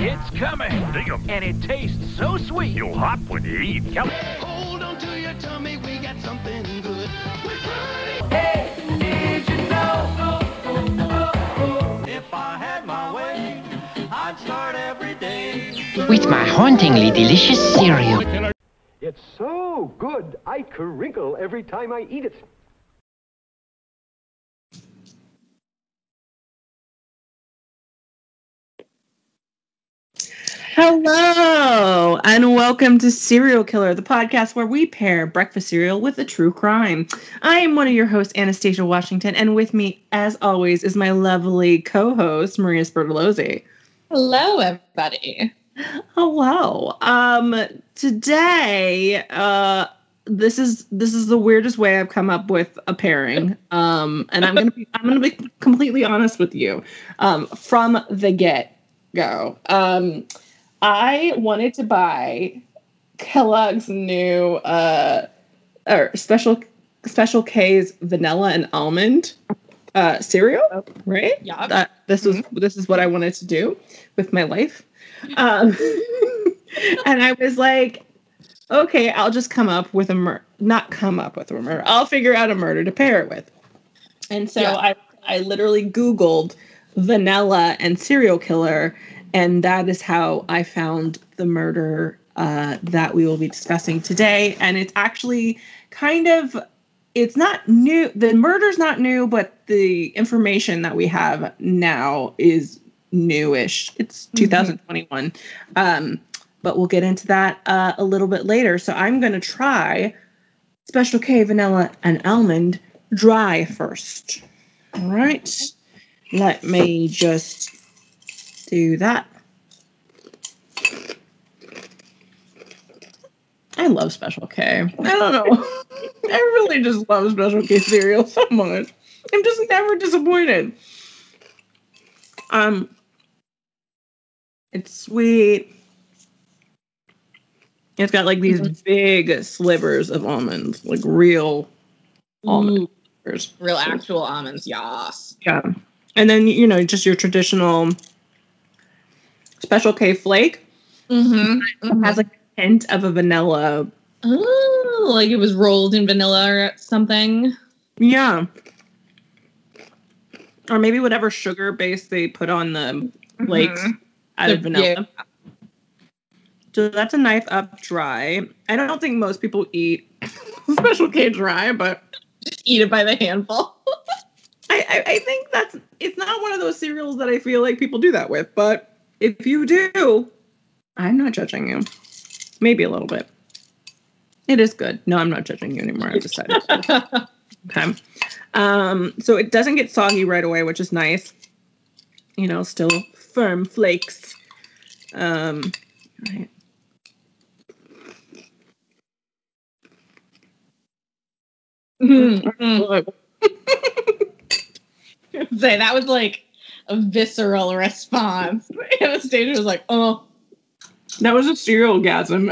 It's coming. And it tastes so sweet. You'll hop when you eat. Hold on to your tummy, we got something good. Hey, did you know? If I had my way, I'd start every day. With my hauntingly delicious cereal. It's so good, I crinkle every time I eat it. Hello, and welcome to Serial Killer, the podcast where we pair breakfast cereal with a true crime. I am one of your hosts, Anastasia Washington, and with me, as always, is my lovely co-host, Maria Spertolozzi. Hello, everybody. Hello. Today, this is the weirdest way I've come up with a pairing. And I'm gonna be completely honest with you. From the get-go. I wanted to buy Kellogg's new or Special K's vanilla and almond cereal, right? Yeah. This is what I wanted to do with my life. And I was like, okay, I'll just come up with a murder. I'll figure out a murder to pair it with. And so I literally Googled vanilla and serial killer, and that is how I found the murder that we will be discussing today. And it's actually it's not new. The murder's not new, but the information that we have now is newish. It's 2021. But we'll get into that a little bit later. So I'm going to try Special K vanilla and almond dry first. All right. Let me just do that. I love Special K. I don't know. I really just love Special K cereal so much. I'm just never disappointed. It's sweet. It's got like these big slivers of almonds, like real almond slivers. Real actual almonds, yas. Yeah. And then, just your traditional Special K flake. It has like a hint of a vanilla. Oh, like it was rolled in vanilla or something. Yeah. Or maybe whatever sugar base they put on the flakes out of vanilla. Yeah. So that's a knife up dry. I don't think most people eat Special K dry, but just eat it by the handful. I think it's not one of those cereals that I feel like people do that with, but if you do, I'm not judging you. Maybe a little bit. It is good. No, I'm not judging you anymore. I've decided. Okay. So it doesn't get soggy right away, which is nice. Still firm flakes. Right. Say that was like a visceral response. Anastasia was like, "Oh, that was a cereal-gasm."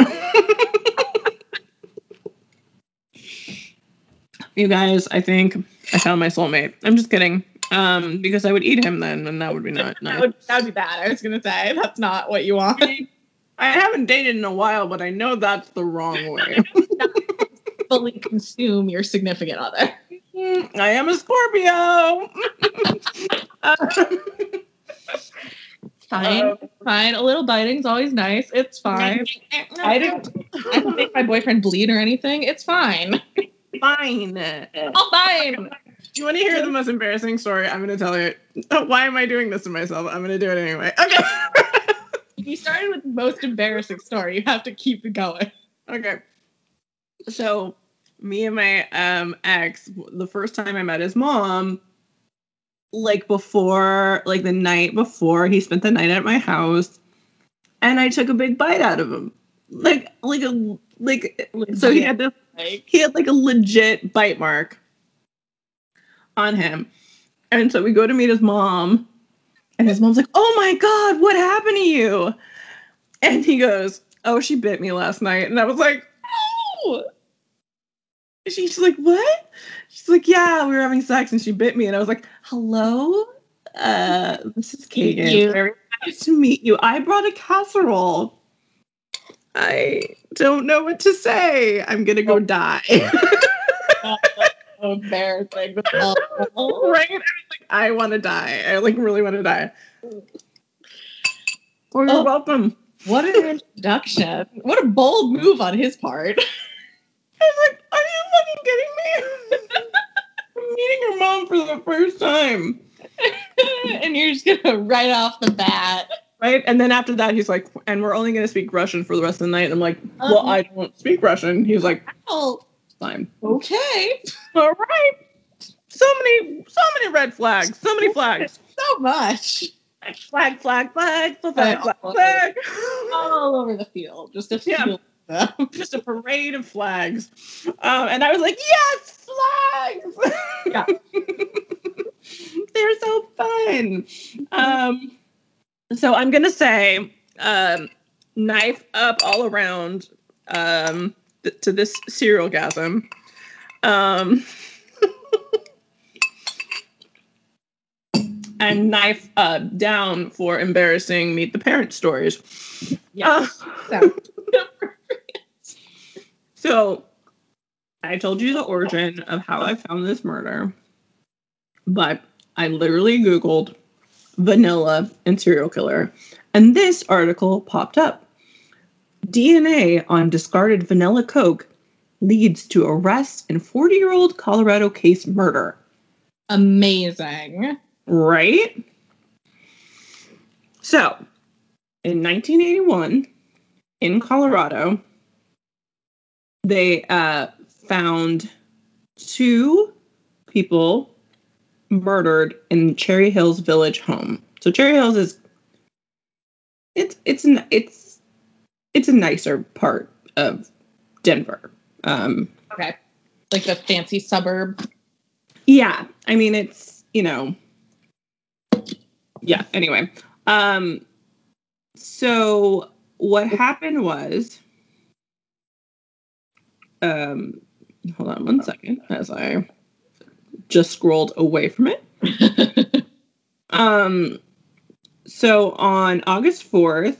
You guys, I think I found my soulmate. I'm just kidding. Because I would eat him then, and that would be not nice. That would be bad. I was gonna say that's not what you want. I haven't dated in a while, but I know that's the wrong way. Fully consume your significant other. I am a Scorpio. Fine. A little biting's always nice. It's fine. I don't make my boyfriend bleed or anything. It's fine. Fine. All fine. Do you want to hear the most embarrassing story? I'm going to tell you. Why am I doing this to myself? I'm going to do it anyway. Okay. You started with the most embarrassing story. You have to keep it going. Okay. So, me and my ex, the first time I met his mom, the night before, he spent the night at my house, and I took a big bite out of him. So he had like a legit bite mark on him. And so we go to meet his mom, and his mom's like, "Oh my God, what happened to you?" And he goes, "Oh, she bit me last night." And I was like, "Oh." She's like, "What?" She's like, "Yeah, we were having sex and she bit me." And I was like, "Hello? This is Kagan. Nice to meet you. I brought a casserole. I don't know what to say. I'm gonna go die. So embarrassing. Right? I was like, I want to die. I like really want to die. Well, you're welcome. What an introduction. What a bold move on his part. I was like, are you fucking kidding me? I'm meeting your mom for the first time. And you're just gonna right off the bat. Right? And then after that, he's like, and we're only going to speak Russian for the rest of the night. And I'm like, well, I don't speak Russian. He was like, oh, fine. Okay. All right. So many red flags. So many flags. So much. Flag. All over the field. Just a field. Yeah. Just a parade of flags. And I was like, yes, flags. Yeah. They're so fun. So I'm going to say knife up all around to this serial-gasm. And knife down for embarrassing meet the parent stories. Yeah. So I told you the origin of how I found this murder, but I literally Googled vanilla and serial killer, and this article popped up. DNA on discarded vanilla Coke leads to arrest in 40-year-old Colorado case murder. Amazing. Right? So, in 1981, in Colorado, they found 2 people murdered in Cherry Hills Village home. So Cherry Hills is it's a nicer part of Denver. Okay. Like the fancy suburb. Yeah. I mean, it's, yeah, anyway. So what happened was, hold on one second as I just scrolled away from it. So on August 4th,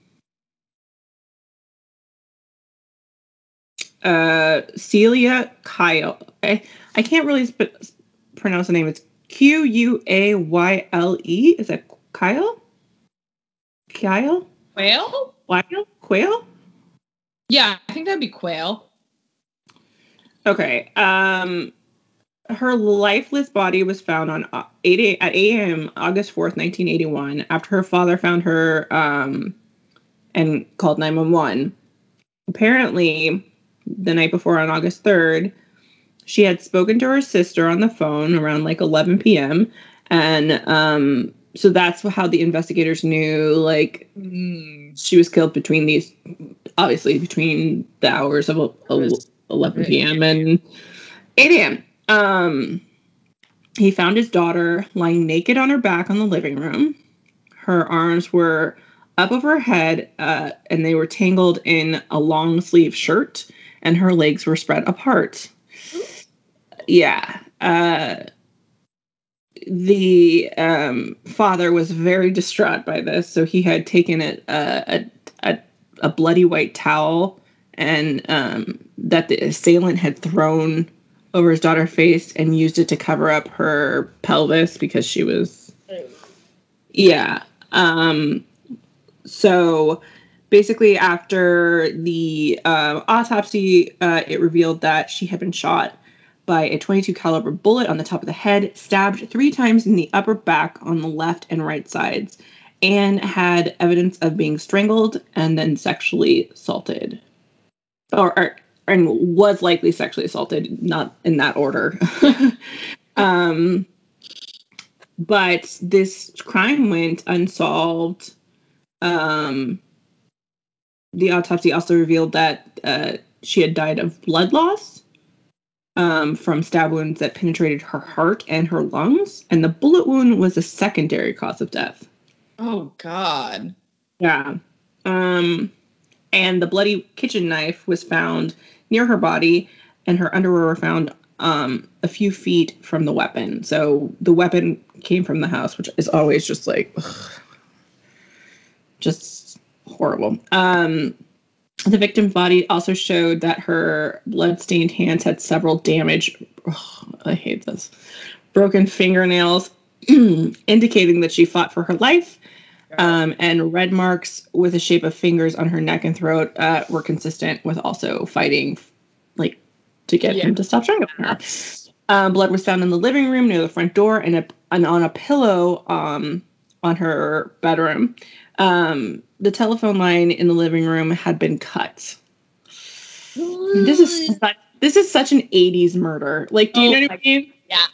Celia Kyle, I can't really pronounce the name. It's Quayle. Is that Kyle? Quayle? Quayle? Yeah, I think that'd be Quayle. Okay. Her lifeless body was found on 8 a.m. August 4th, 1981, after her father found her and called 911. Apparently, the night before on August 3rd, she had spoken to her sister on the phone around like 11 p.m. And so that's how the investigators knew, like, she was killed between the hours of 11 p.m. and 8 a.m. He found his daughter lying naked on her back on the living room. Her arms were up over her head, and they were tangled in a long sleeve shirt, and her legs were spread apart. Yeah. The father was very distraught by this, so he had taken a bloody white towel and that the assailant had thrown over his daughter's face and used it to cover up her pelvis because she was, yeah. So basically after the autopsy, it revealed that she had been shot by a .22 caliber bullet on the top of the head, stabbed 3 times in the upper back on the left and right sides, and had evidence of being strangled and then sexually assaulted. And was likely sexually assaulted, not in that order. But this crime went unsolved. The autopsy also revealed that she had died of blood loss from stab wounds that penetrated her heart and her lungs, and the bullet wound was a secondary cause of death. Oh, God. Yeah. And the bloody kitchen knife was found near her body, and her underwear were found a few feet from the weapon. So the weapon came from the house, which is always just like, ugh. just horrible. The victim's body also showed that her blood-stained hands had several damaged, I hate this, broken fingernails, indicating that she fought for her life. And red marks with the shape of fingers on her neck and throat were consistent with also fighting, like, to get him to stop strangling her. Blood was found in the living room near the front door and on a pillow on her bedroom. The telephone line in the living room had been cut. This is such an 80s murder. Like, do you know what I mean?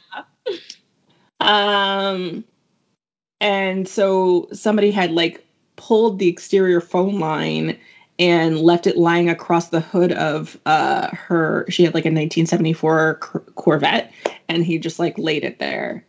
Yeah. And so somebody had like pulled the exterior phone line and left it lying across the hood of her. She had like a 1974 Corvette, and he just like laid it there.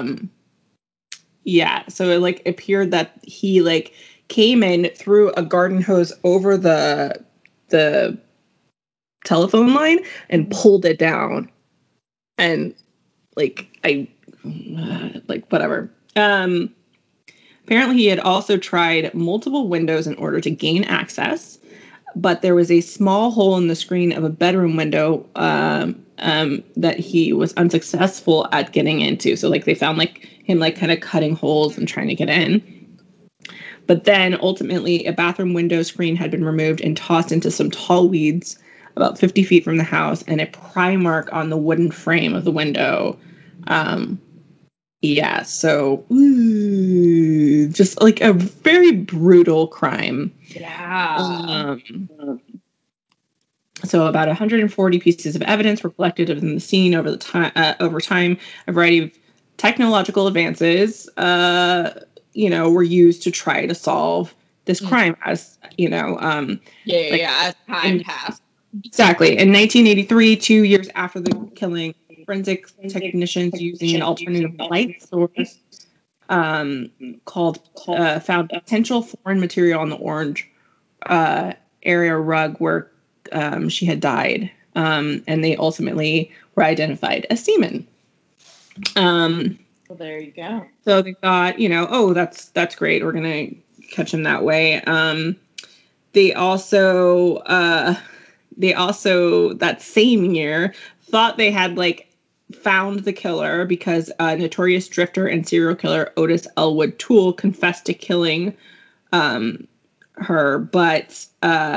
Yeah, so it like appeared that he like came in, threw a garden hose over the telephone line and pulled it down, and like whatever. Apparently he had also tried multiple windows in order to gain access, but there was a small hole in the screen of a bedroom window that he was unsuccessful at getting into. So like they found like him like kind of cutting holes and trying to get in. But then ultimately a bathroom window screen had been removed and tossed into some tall weeds about 50 feet from the house, and a pry mark on the wooden frame of the window. Yeah, so just like a very brutal crime. Yeah. So about 140 pieces of evidence were collected in the scene over time. A variety of technological advances, were used to try to solve this crime. As you know, as time passed. Exactly. In 1983, 2 years after the killing, forensic technicians using an alternative light source found potential foreign material on the orange area rug where she had died, and they ultimately were identified as semen. Well, there you go. So they thought, that's great. We're gonna catch him that way. They also that same year thought they had like found the killer because notorious drifter and serial killer Otis Elwood Toole confessed to killing her, but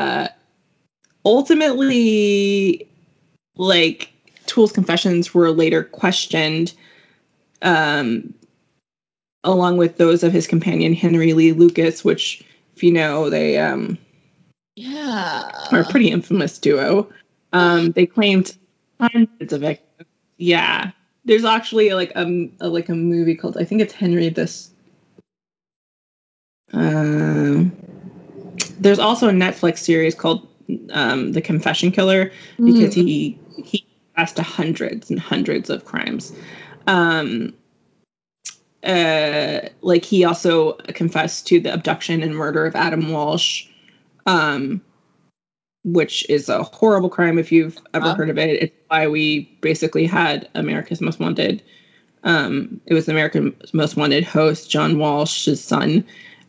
ultimately, like, Toole's confessions were later questioned, along with those of his companion Henry Lee Lucas, which, if you know, they are a pretty infamous duo. They claimed hundreds of victims. Yeah, there's actually like a movie called, I think it's Henry this. There's also a Netflix series called The Confession Killer, because he confessed to hundreds and hundreds of crimes. Like he also confessed to the abduction and murder of Adam Walsh, which is a horrible crime if you've ever heard of it. It's why we basically had America's Most Wanted. It was America's Most Wanted host John Walsh's son.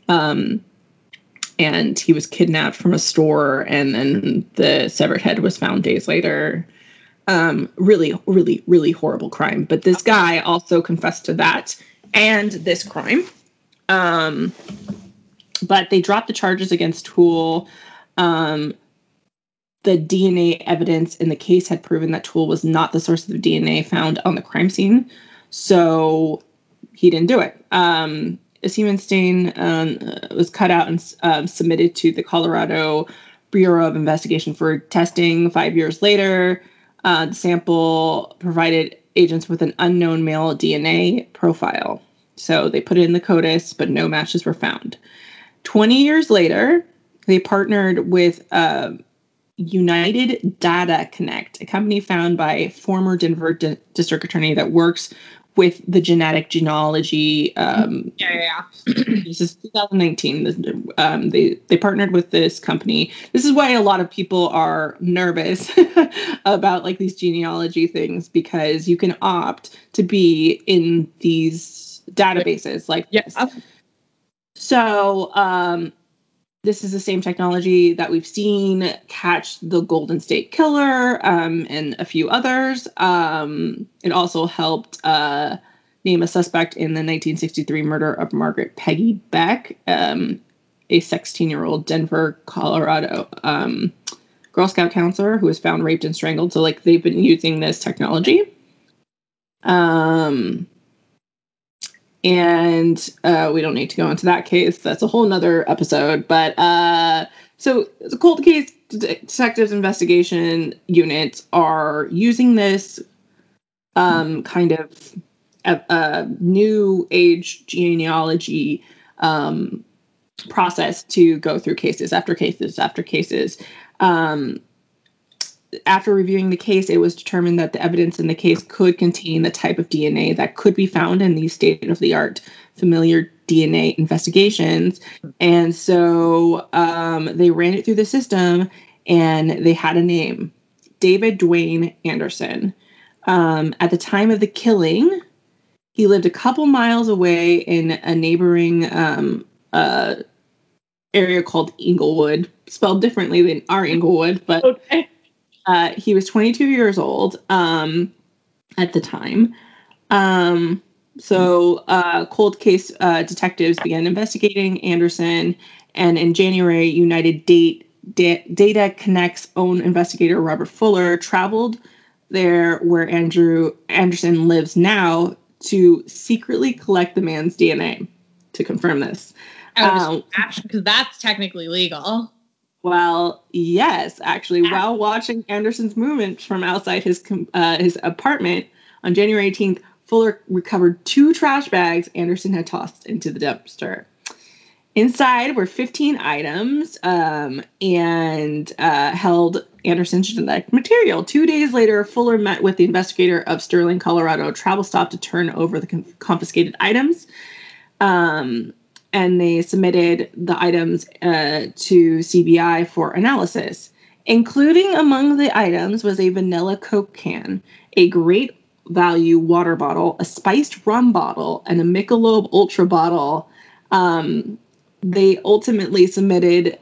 And he was kidnapped from a store, and then the severed head was found days later. Really, really, really horrible crime. But this guy also confessed to that and this crime. But they dropped the charges against Toole. The DNA evidence in the case had proven that Toole was not the source of the DNA found on the crime scene. So he didn't do it. A semen stain was cut out and submitted to the Colorado Bureau of Investigation for testing 5 years later. The sample provided agents with an unknown male DNA profile. So they put it in the CODIS, but no matches were found. 20 years later, they partnered with United Data Connect, a company founded by former Denver district attorney that works with the genetic genealogy. This is 2019. They partnered with this company. This is why a lot of people are nervous about like these genealogy things, because you can opt to be in these databases like this. So this is the same technology that we've seen catch the Golden State Killer and a few others. It also helped name a suspect in the 1963 murder of Margaret Peggy Beck, a 16-year-old Denver, Colorado Girl Scout counselor who was found raped and strangled. So, like, they've been using this technology. And we don't need to go into that case. That's a whole nother episode. But so the cold case detectives investigation units are using this kind of new age genealogy process to go through cases after cases after cases. After reviewing the case, it was determined that the evidence in the case could contain the type of DNA that could be found in these state-of-the-art familiar DNA investigations. And so they ran it through the system, and they had a name, David Dwayne Anderson. At the time of the killing, he lived a couple miles away in a neighboring area called Inglewood, spelled differently than our Inglewood, but... Okay. He was 22 years old at the time. So cold case detectives began investigating Anderson, and in January, United Data Connect's own investigator, Robert Fuller, traveled there where Anderson lives now to secretly collect the man's DNA to confirm this. Because that's technically legal. Well, yes, actually, while watching Anderson's movements from outside his apartment on January 18th, Fuller recovered 2 trash bags Anderson had tossed into the dumpster. Inside were 15 items and held Anderson's genetic material. 2 days later, Fuller met with the investigator of Sterling, Colorado travel stop to turn over the confiscated items. And they submitted the items to CBI for analysis. Including among the items was a vanilla Coke can, a Great Value water bottle, a spiced rum bottle, and a Michelob Ultra bottle. They ultimately submitted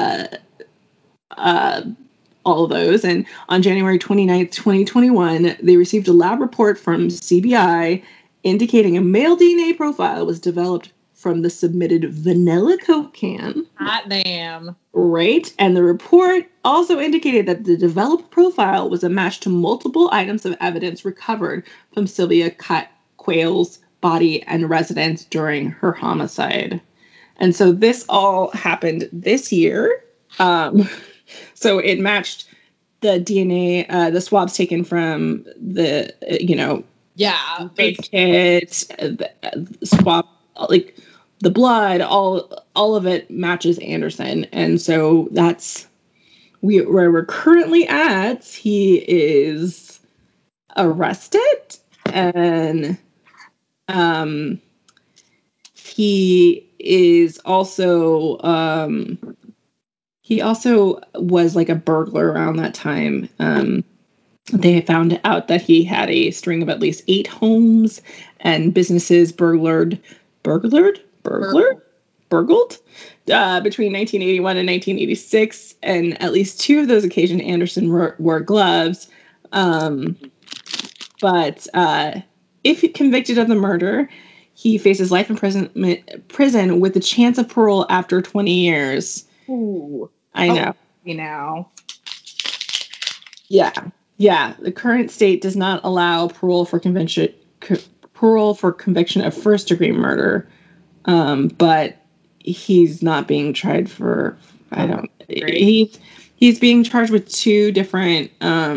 all of those, and on January 29th, 2021, they received a lab report from CBI indicating a male DNA profile was developed from the submitted vanilla Coke can. Hot damn. Right. And the report also indicated that the developed profile was a match to multiple items of evidence recovered from Sylvia Quayle's body and residence during her homicide. And so this all happened this year. So it matched the DNA, the swabs taken from the, rape kit, the swab, like the blood, all of it matches Anderson. And so that's where we're currently at. He is arrested, and he is also he also was like a burglar around that time. They found out that he had a string of at least 8 homes and businesses burgled between 1981 and 1986, and at least 2 of those occasions Anderson wore gloves. But if convicted of the murder, he faces life in prison with the chance of parole after 20 years. Ooh. I know. Now. Yeah. The current state does not allow parole for conviction of first-degree murder. But he's not being tried for, he's being charged with 2 different,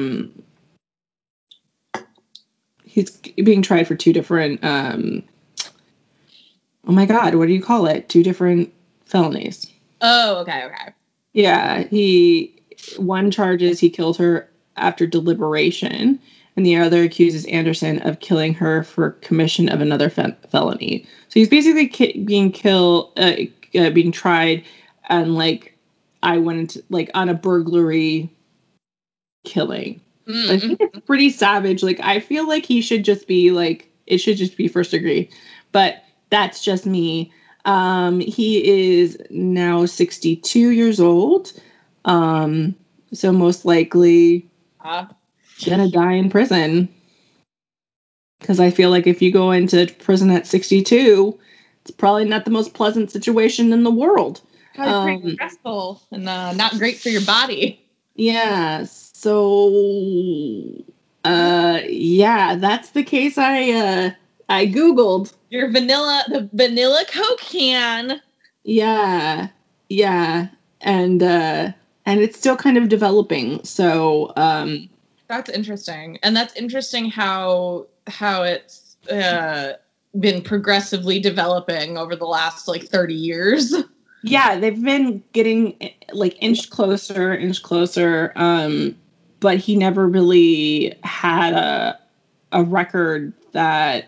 he's being tried for 2 different, oh my God, what do you call it? 2 different felonies. Oh, okay. Yeah, one charges he killed her after deliberation, and the other accuses Anderson of killing her for commission of another felony. So he's basically being tried, and on a burglary killing. Mm-hmm. I think it's pretty savage. Like, I feel like he should just be it should just be first degree, but that's just me. He is now 62 years old. So most likely gonna die in prison. Because I feel like if you go into prison at 62, it's probably not the most pleasant situation in the world. Probably pretty stressful and not great for your body. Yeah. So, yeah, that's the case I Googled. The vanilla Coke can. Yeah. And it's still kind of developing. So, that's interesting. And that's interesting how it's been progressively developing over the last like 30 years. Yeah, they've been getting like inch closer. But he never really had a record that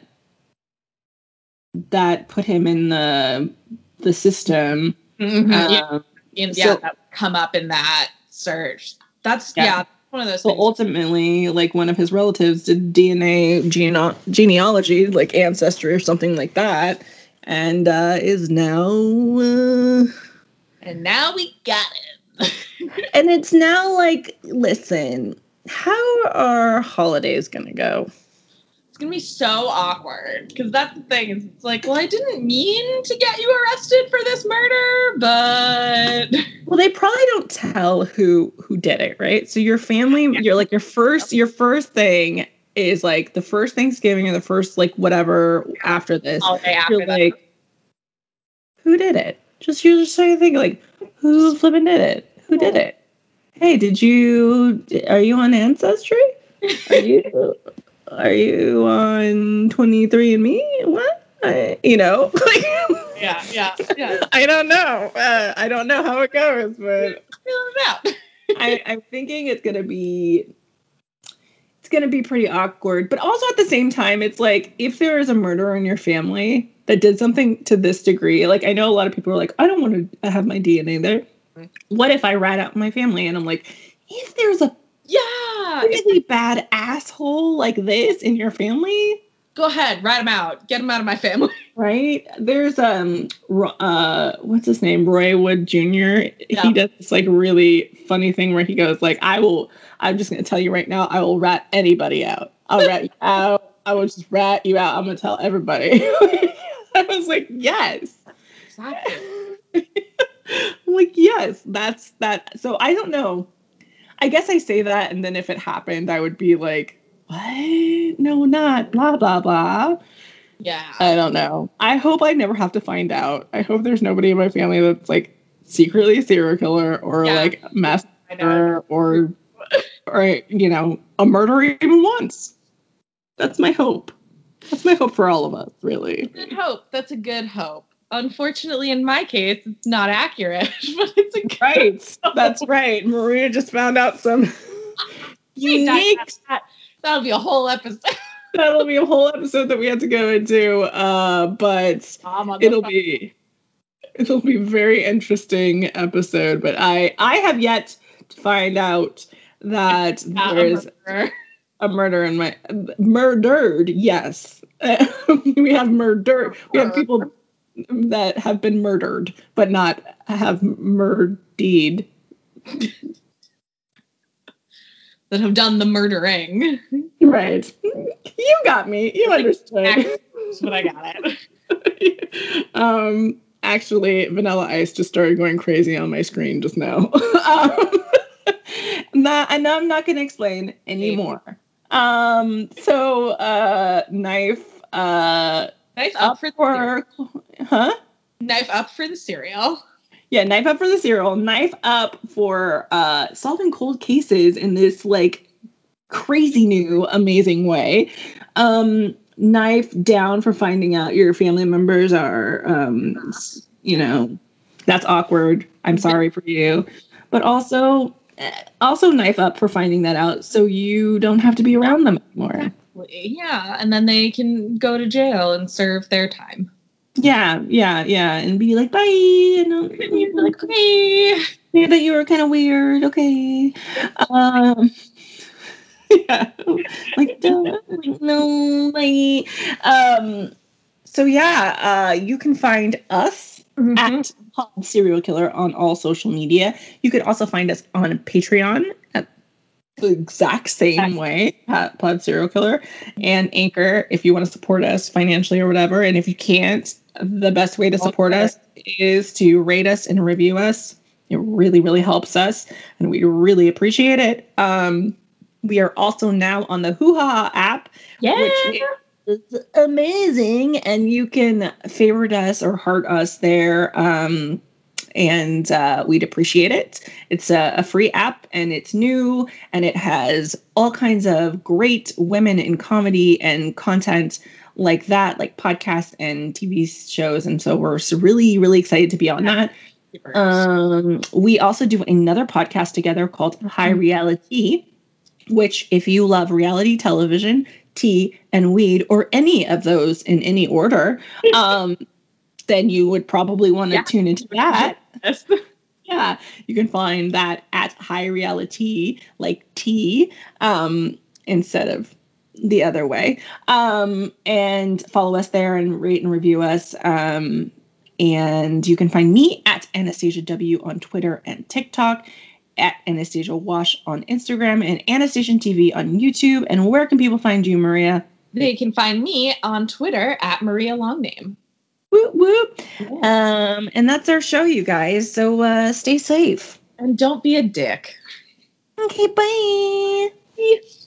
put him in the system. Mm-hmm. That would come up in that search. That's one of those things. Well, ultimately, like one of his relatives did DNA genealogy, like ancestry or something like that, and is now. And now we got it. And it's now like, listen, how are holidays gonna go? It's gonna be so awkward because that's the thing. Is it's like, well, I didn't mean to get you arrested for this murder, but well, they probably don't tell who did it, right? So your family, you're like your first thing is like the first Thanksgiving or the first like whatever after this. You're like, who did it? You're just trying to think like, who flipping did it? Who did it? Hey, are you on Ancestry? Are you on 23andMe? What? Yeah. I don't know. I don't know how it goes, but I'm thinking it's gonna be pretty awkward. But also at the same time, it's like if there is a murderer in your family that did something to this degree, like I know a lot of people are like, I don't want to have my DNA there. What if I rat out my family? And I'm like, if there's a really bad asshole like this in your family, go ahead, rat him out, get him out of my family. Right? There's what's his name, Roy Wood Jr. Yeah. He does this like really funny thing where he goes like, I'm just gonna tell you right now, I will rat anybody out. I'll rat you out. I will just rat you out. I'm gonna tell everybody. I was like, yes. Exactly. I'm like, yes, that's that. So I don't know. I guess I say that, and then if it happened, I would be like, what? No, not blah, blah, blah. Yeah. I don't know. I hope I never have to find out. I hope there's nobody in my family that's like secretly a serial killer or like a mass murderer or you know, a murderer even once. That's my hope. That's my hope for all of us, really. Good hope. That's a good hope. Unfortunately, in my case, it's not accurate, but it's a good hope. That's right. Maria just found out some unique. That'll be a whole episode. That'll be a whole episode that we have to go into. But it'll be a very interesting episode. But I have yet to find out that there's a murder in my murdered. Yes, we have murdered. We have people that have been murdered, but not have murdered. That have done the murdering. Right. You got me. You understood. But I got it. Actually, Vanilla Ice just started going crazy on my screen just now. And I'm not going to explain anymore. Knife up for Knife up for the cereal. Yeah, knife up for the cereal. Knife up for solving cold cases in this like crazy new amazing way. Knife down for finding out your family members are that's awkward. I'm sorry for you. But also knife up for finding that out so you don't have to be around them anymore. Yeah, and then they can go to jail and serve their time. Yeah, and be like, bye. And you're like, okay. Knew that you were kind of weird. Okay. Yeah. Like, no, bye. So yeah, you can find us at Pod Serial Killer on all social media. You can also find us on Patreon at the exact same way at Pod Serial Killer, and Anchor if you want to support us financially or whatever. And if you can't, the best way to support us is to rate us and review us. It really, really helps us, and we really appreciate it. We are also now on the Hoo Ha app, which is amazing, and you can favorite us or heart us there, and we'd appreciate it. It's a free app, and it's new, and it has all kinds of great women in comedy and content like that, like podcasts and TV shows, and so we're really, really excited to be on that. We also do another podcast together called High Reality, which if you love reality television, tea, and weed, or any of those in any order, then you would probably want to tune into that. Yeah, you can find that at High Reality, like tea, instead of the other way. And follow us there and rate and review us. And you can find me at Anastasia W on Twitter and TikTok, at Anastasia Wash on Instagram, and Anastasia TV on YouTube. And where can people find you, Maria? They can find me on Twitter at Maria Longname. Whoop, whoop. Yes. And that's our show, you guys. So stay safe. And don't be a dick. Okay, bye.